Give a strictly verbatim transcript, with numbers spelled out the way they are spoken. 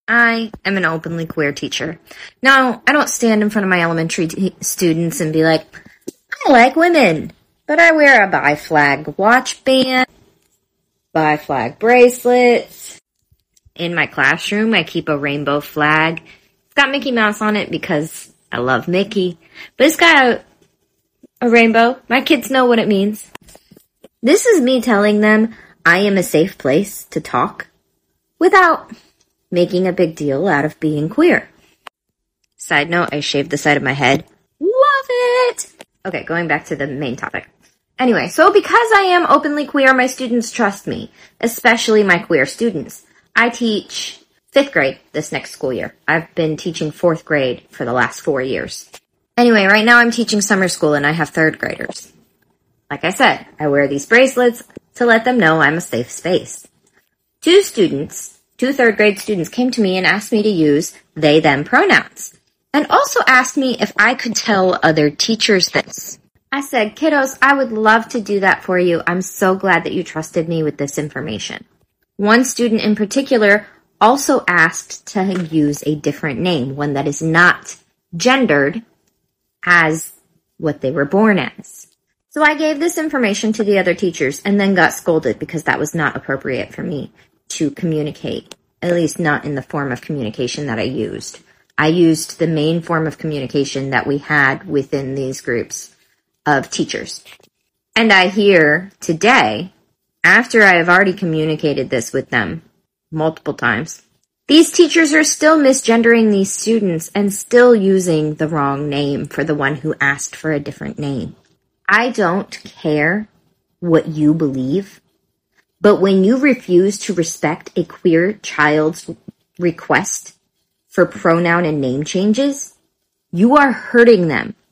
I am an openly queer teacher. Now, I don't stand in front of my elementary t- students and be like, I like women, but I wear a bi flag watch band, bi flag bracelets. In my classroom, I keep a rainbow flag. It's got Mickey Mouse on it because I love Mickey, but it's got a, a rainbow. My kids know what it means. This is me telling them I am a safe place to talk without making a big deal out of being queer. Side note, I shaved the side of my head. Love it! Okay, going back to the main topic. Anyway, so because I am openly queer, my students trust me, especially my queer students. I teach fifth grade this next school year. I've been teaching fourth grade for the last four years. Anyway, right now I'm teaching summer school and I have third graders. Like I said, I wear these bracelets to let them know I'm a safe space. Two students Two third grade students came to me and asked me to use they, them pronouns, and also asked me if I could tell other teachers this. I said, kiddos, I would love to do that for you. I'm so glad that you trusted me with this information. One student in particular also asked to use a different name, one that is not gendered as what they were born as. So I gave this information to the other teachers and then got scolded because that was not appropriate for me to communicate, at least not in the form of communication that I used. I used the main form of communication that we had within these groups of teachers. And I hear today, after I have already communicated this with them multiple times, these teachers are still misgendering these students and still using the wrong name for the one who asked for a different name. I don't care what you believe. But when you refuse to respect a queer child's request for pronoun and name changes, you are hurting them